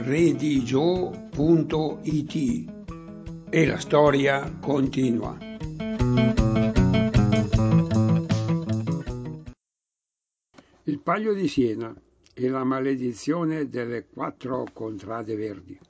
redigio.it e la storia continua. Il Palio di Siena e la maledizione delle 4 contrade verdi.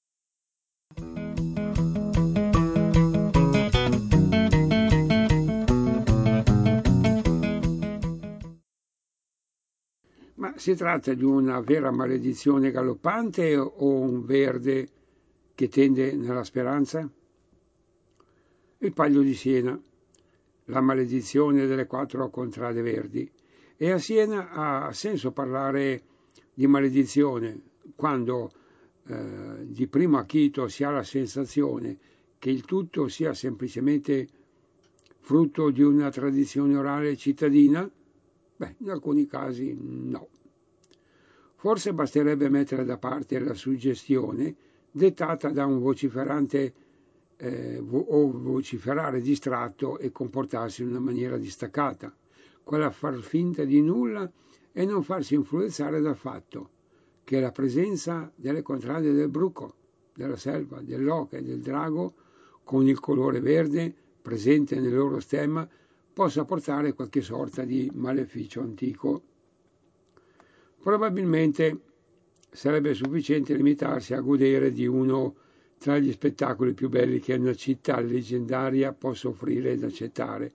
Ma si tratta di una vera maledizione galoppante o un verde che tende nella speranza? Il Palio di Siena, la maledizione delle 4 contrade verdi. E a Siena ha senso parlare di maledizione quando di primo acchito si ha la sensazione che il tutto sia semplicemente frutto di una tradizione orale cittadina? Beh, in alcuni casi no. Forse basterebbe mettere da parte la suggestione dettata da un vociferante o vociferare distratto e comportarsi in una maniera distaccata, quella far finta di nulla e non farsi influenzare dal fatto che la presenza delle contrade del bruco, della selva, dell'oca e del drago, con il colore verde presente nel loro stemma, possa portare qualche sorta di maleficio antico. Probabilmente sarebbe sufficiente limitarsi a godere di uno tra gli spettacoli più belli che una città leggendaria possa offrire ed accettare,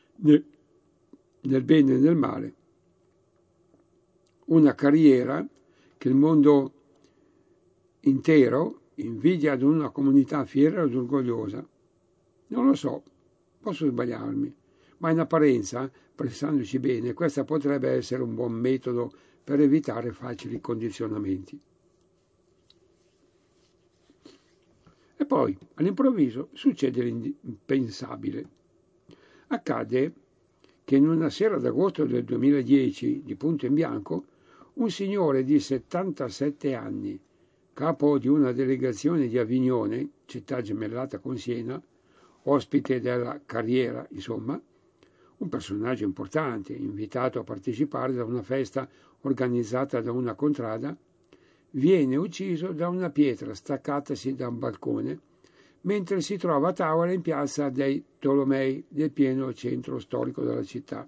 nel bene e nel male. Una carriera che il mondo intero invidia ad una comunità fiera ed orgogliosa. Non lo so, posso sbagliarmi, ma in apparenza, pensandoci bene, questa potrebbe essere un buon metodo per evitare facili condizionamenti. E poi, all'improvviso, succede l'impensabile. Accade che in una sera d'agosto del 2010, di punto in bianco, un signore di 77 anni, capo di una delegazione di Avignone, città gemellata con Siena, ospite della carriera, insomma, un personaggio importante, invitato a partecipare da una festa organizzata da una contrada, viene ucciso da una pietra staccatasi da un balcone mentre si trova a tavola in piazza dei Tolomei del pieno centro storico della città.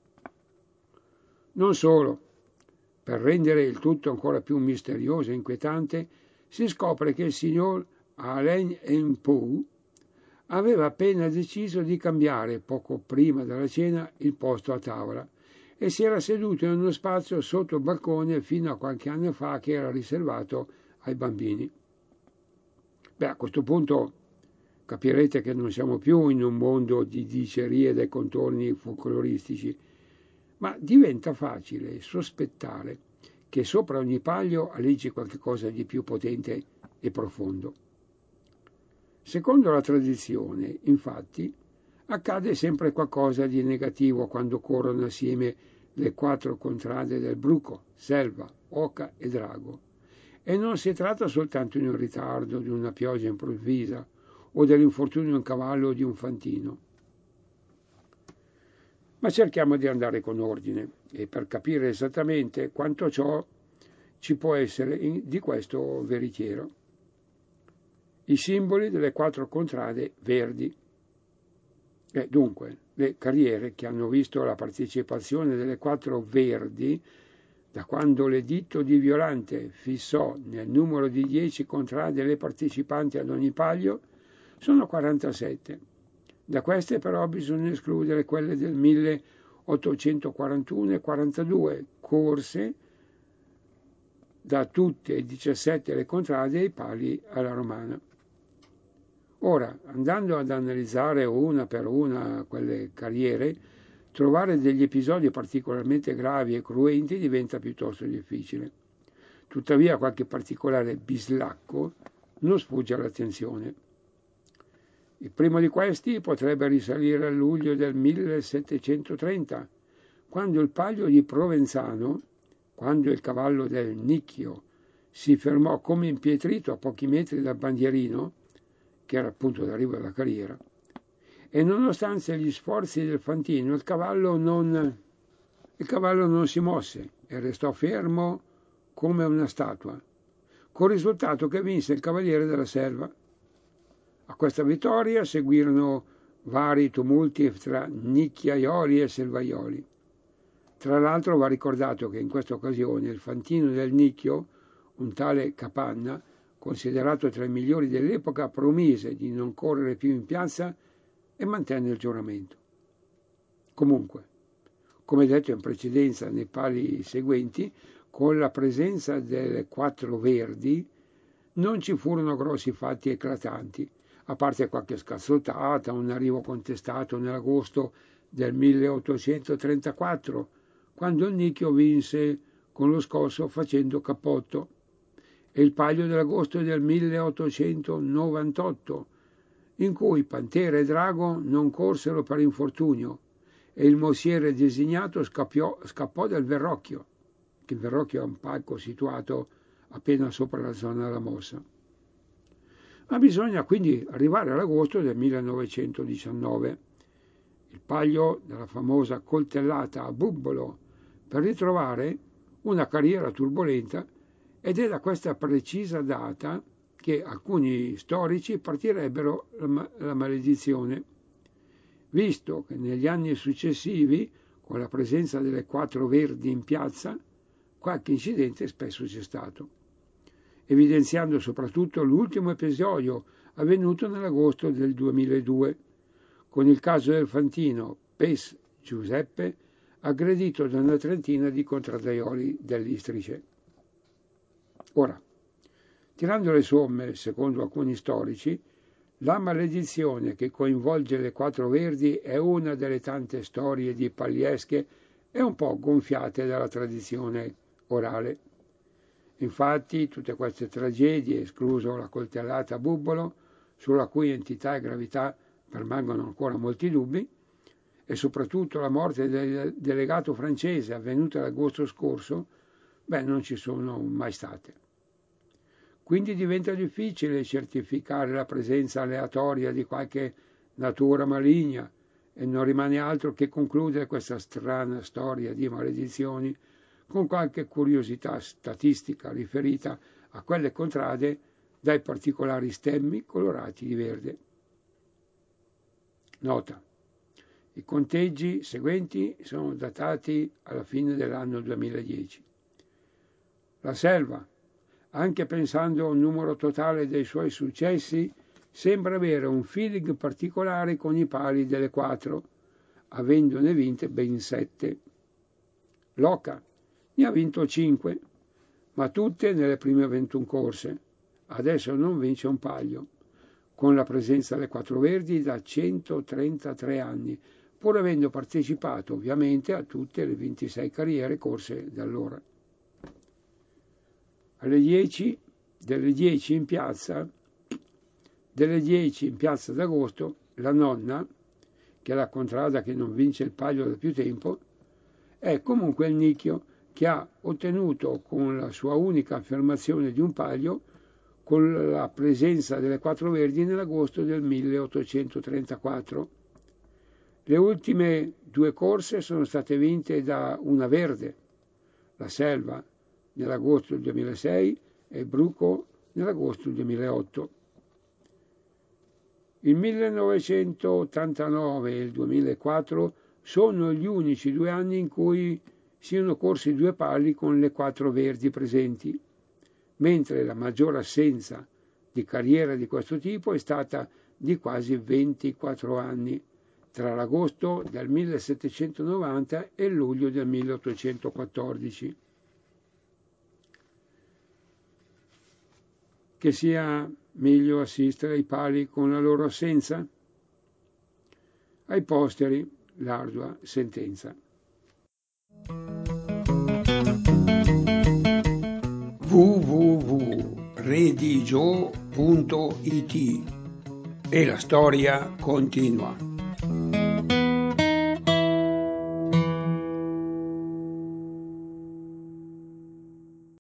Non solo, per rendere il tutto ancora più misterioso e inquietante, si scopre che il signor Alain Empou aveva appena deciso di cambiare, poco prima della cena, il posto a tavola e si era seduto in uno spazio sotto il balcone fino a qualche anno fa che era riservato ai bambini. Beh, a questo punto capirete che non siamo più in un mondo di dicerie dai contorni folcloristici, ma diventa facile sospettare che sopra ogni palio aleggi qualcosa di più potente e profondo. Secondo la tradizione, infatti, accade sempre qualcosa di negativo quando corrono assieme le 4 contrade del bruco, selva, oca e drago. E non si tratta soltanto di un ritardo, di una pioggia improvvisa o dell'infortunio di un cavallo o di un fantino. Ma cerchiamo di andare con ordine e per capire esattamente quanto ciò ci può essere di questo veritiero. I simboli delle 4 contrade verdi. E dunque, le carriere che hanno visto la partecipazione delle 4 verdi da quando l'editto di Violante fissò nel numero di 10 contrade le partecipanti ad ogni palio sono 47. Da queste però bisogna escludere quelle del 1841 e 42, corse da tutte e 17 le contrade ai pali alla romana. Ora, andando ad analizzare una per una quelle carriere, trovare degli episodi particolarmente gravi e cruenti diventa piuttosto difficile. Tuttavia qualche particolare bislacco non sfugge all'attenzione. Il primo di questi potrebbe risalire a luglio del 1730, quando il palio di Provenzano, quando il cavallo del Nicchio si fermò come impietrito a pochi metri dal bandierino, che era appunto d'arrivo della carriera, e nonostante gli sforzi del fantino il cavallo non si mosse e restò fermo come una statua, col risultato che vinse il Cavaliere della Selva. A questa vittoria seguirono vari tumulti tra nicchiaioli e selvaioli. Tra l'altro va ricordato che in questa occasione il fantino del Nicchio, un tale Capanna, considerato tra i migliori dell'epoca, promise di non correre più in piazza e mantenne il giuramento. Comunque, come detto in precedenza nei pali seguenti, con la presenza delle 4 Verdi non ci furono grossi fatti eclatanti, a parte qualche scazzottata, un arrivo contestato nell'agosto del 1834, quando il Nicchio vinse con lo scosso facendo cappotto, e il Palio dell'agosto del 1898, in cui Pantera e Drago non corsero per infortunio e il mosiere designato scappò dal Verrocchio, che il Verrocchio è un palco situato appena sopra la zona della mossa. Ma bisogna quindi arrivare all'agosto del 1919, il Palio della famosa coltellata a Bubbolo, per ritrovare una carriera turbolenta, ed è da questa precisa data che alcuni storici partirebbero la maledizione, visto che negli anni successivi, con la presenza delle 4 Verdi in piazza, qualche incidente spesso c'è stato, evidenziando soprattutto l'ultimo episodio avvenuto nell'agosto del 2002, con il caso del fantino Pes Giuseppe, aggredito da una trentina di contraddaioli dell'Istrice. Ora, tirando le somme, secondo alcuni storici, la maledizione che coinvolge le 4 Verdi è una delle tante storie di palliesche e un po' gonfiate dalla tradizione orale. Infatti, tutte queste tragedie, escluso la coltellata a Bubbolo, sulla cui entità e gravità permangono ancora molti dubbi, e soprattutto la morte del delegato francese avvenuta l'agosto scorso, non ci sono mai state. Quindi diventa difficile certificare la presenza aleatoria di qualche natura maligna e non rimane altro che concludere questa strana storia di maledizioni con qualche curiosità statistica riferita a quelle contrade dai particolari stemmi colorati di verde. Nota: i conteggi seguenti sono datati alla fine dell'anno 2010. La Selva, anche pensando a un numero totale dei suoi successi, sembra avere un feeling particolare con i pali delle 4, avendone vinte ben 7. L'Oca ne ha vinto 5, ma tutte nelle prime 21 corse. Adesso non vince un palio, con la presenza delle 4 Verdi da 133 anni, pur avendo partecipato ovviamente a tutte le 26 carriere corse da allora. Delle 10 in piazza d'agosto, la nonna, che è la contrada che non vince il palio da più tempo, è comunque il Nicchio, che ha ottenuto con la sua unica affermazione di un palio, con la presenza delle 4 Verdi nell'agosto del 1834. Le ultime 2 corse sono state vinte da una Verde, la Selva, nell'agosto del 2006 e Bruco nell'agosto del 2008. Il 1989 e il 2004 sono gli unici 2 anni in cui siano corsi 2 pali con le 4 Verdi presenti, mentre la maggior assenza di carriera di questo tipo è stata di quasi 24 anni, tra l'agosto del 1790 e il luglio del 1814. Che sia meglio assistere ai pali con la loro assenza? Ai posteri, l'ardua sentenza. www.redigio.it e la storia continua.